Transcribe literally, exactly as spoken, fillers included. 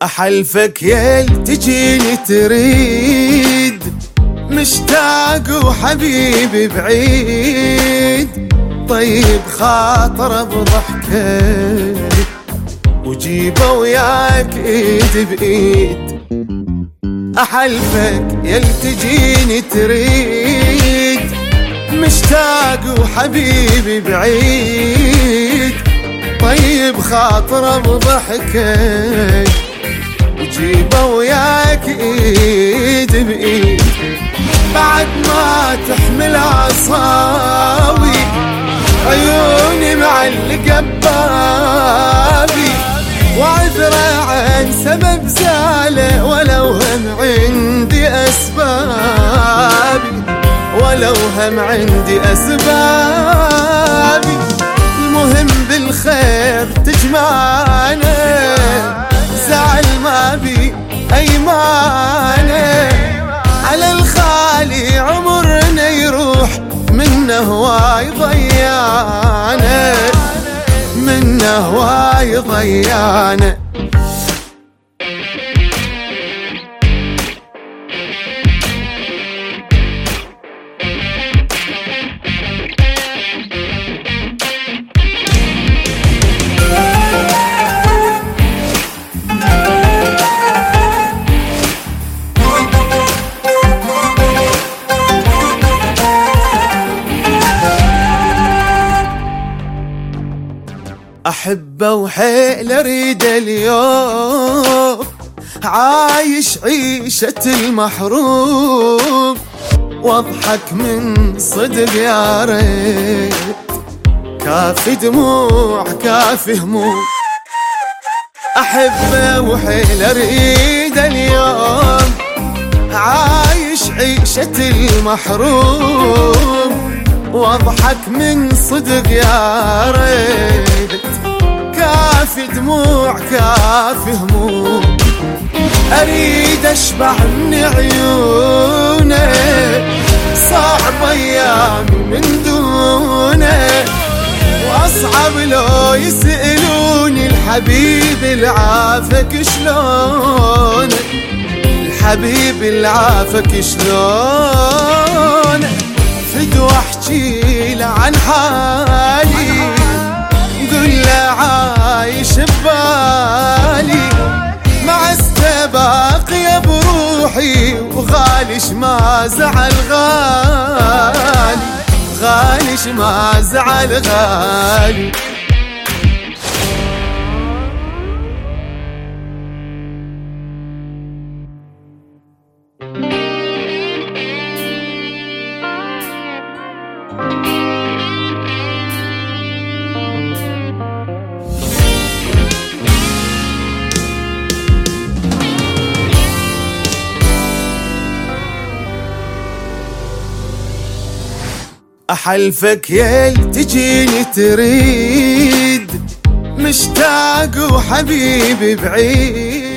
أحلفك يل تجيني تريد، مشتاق وحبيبي بعيد. طيب خاطر بضحكك وجيبه وياك ايد بايد. أحلفك يل تجيني تريد، مشتاق وحبيبي بعيد. طيب خاطر بضحكك وجيبه وياك ايد بايد. بعد ما تحمل عصاوي عيوني معلقة ببابي، وعذره عن سبب زاله ولو هم عندي أسبابي، ولو هم عندي أسبابي. المهم بالخير تجمعنا، زعل ما بي أيمانه. على الخالي عمرنا يروح، منه هواي ضيعنا، منه هواي ضيعنا. أحبه وحيل أريد اليوم، عايش عيشة المحروم، واضحك من صدق يا ريت. كافي دموع كافي هموم. أحبه وحيل أريد اليوم، عايش عيشة المحروم، واضحك من صدق يا ريت. كافي دموع كافي هموم. أريد أشبع من عيونه، صعب أيامي من دونه. وأصعب لو يسألوني الحبيب العافك شلونه، الحبيب العافك شلونه. فدوى احجي له عن حالي، قل له عايش ببالي، مع السباقية بروحي. وغاليش ما زعل غالي، غاليش ما زعل غالي. أحلفك يل تجيني تريد، مشتاق وحبيبي بعيد.